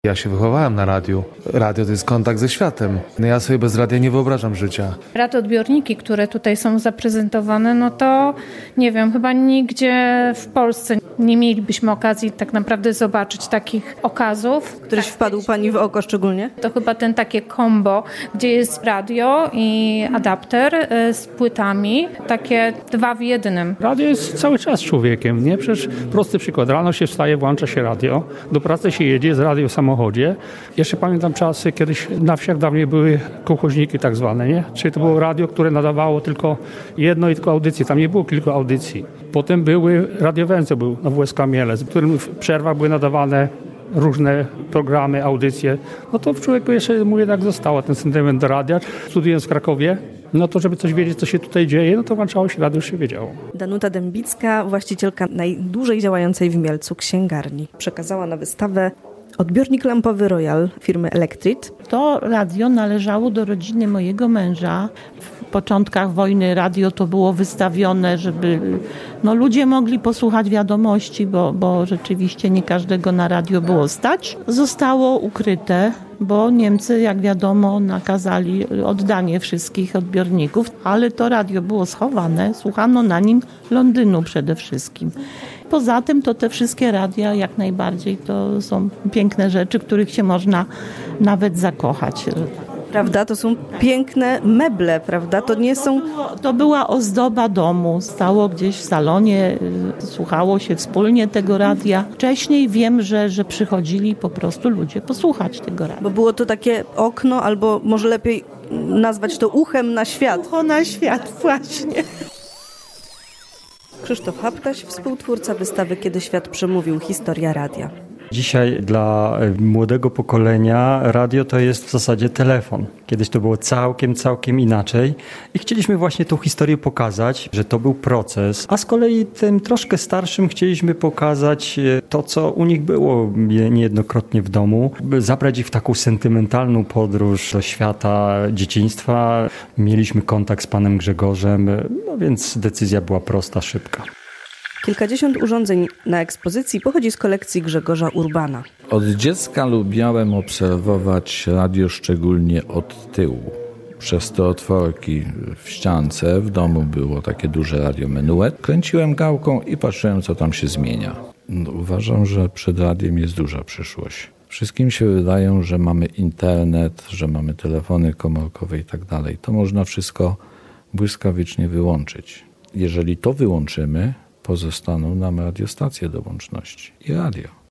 Ja się wychowałem na radiu. Radio to jest kontakt ze światem. Ja sobie bez radia nie wyobrażam życia. Radioodbiorniki, które tutaj są zaprezentowane, no to nie wiem, chyba nigdzie w Polsce nie mielibyśmy okazji tak naprawdę zobaczyć takich okazów. Któryś wpadł Pani w oko szczególnie? To chyba ten takie combo, gdzie jest radio i adapter z płytami, takie 2 w 1. Radio jest cały czas człowiekiem, nie? Przecież prosty przykład. Rano się wstaje, włącza się radio, do pracy się jedzie, z radio w samochodzie. Jeszcze pamiętam czasy, kiedyś na wsiach dawniej były kołchoźniki tak zwane, nie? Czyli to było radio, które nadawało tylko jedno i tylko audycję. Tam nie było kilku audycji. Potem były radiowęze, był na WSK Mielec, w którym w przerwach były nadawane różne programy, audycje. No to w człowieku jeszcze, mówię, tak zostało ten sentyment do radia. Studiując w Krakowie, no to żeby coś wiedzieć, co się tutaj dzieje, no to włączało się radio, już się wiedziało. Danuta Dębicka, właścicielka najdłużej działającej w Mielcu księgarni, przekazała na wystawę odbiornik lampowy Royal firmy Electrit. To radio należało do rodziny mojego męża. W początkach wojny radio to było wystawione, żeby ludzie mogli posłuchać wiadomości, bo rzeczywiście nie każdego na radio było stać. Zostało ukryte, bo Niemcy, jak wiadomo, nakazali oddanie wszystkich odbiorników, ale to radio było schowane, słuchano na nim Londynu przede wszystkim. Poza tym to te wszystkie radia jak najbardziej to są piękne rzeczy, których się można nawet zakochać. Prawda? To są piękne meble, prawda? To nie są... To była ozdoba domu. Stało gdzieś w salonie, słuchało się wspólnie tego radia. Wcześniej wiem, że przychodzili po prostu ludzie posłuchać tego radia. Bo było to takie okno, albo może lepiej nazwać to uchem na świat. Ucho na świat, właśnie. Krzysztof Haptaś, współtwórca wystawy Kiedy świat przemówił. Historia radia. Dzisiaj dla młodego pokolenia radio to jest w zasadzie telefon. Kiedyś to było całkiem inaczej i chcieliśmy właśnie tą historię pokazać, że to był proces, a z kolei tym troszkę starszym chcieliśmy pokazać to, co u nich było niejednokrotnie w domu, by zabrać ich w taką sentymentalną podróż do świata dzieciństwa. Mieliśmy kontakt z panem Grzegorzem, więc decyzja była prosta, szybka. Kilkadziesiąt urządzeń na ekspozycji pochodzi z kolekcji Grzegorza Urbana. Od dziecka lubiałem obserwować radio, szczególnie od tyłu. Przez te otworki w ściance w domu było takie duże radio menuet. Kręciłem gałką i patrzyłem, co tam się zmienia. Uważam, że przed radiem jest duża przyszłość. Wszystkim się wydaje, że mamy internet, że mamy telefony komórkowe i tak dalej. To można wszystko błyskawicznie wyłączyć. Jeżeli to wyłączymy, pozostaną nam radiostacje do łączności i radio.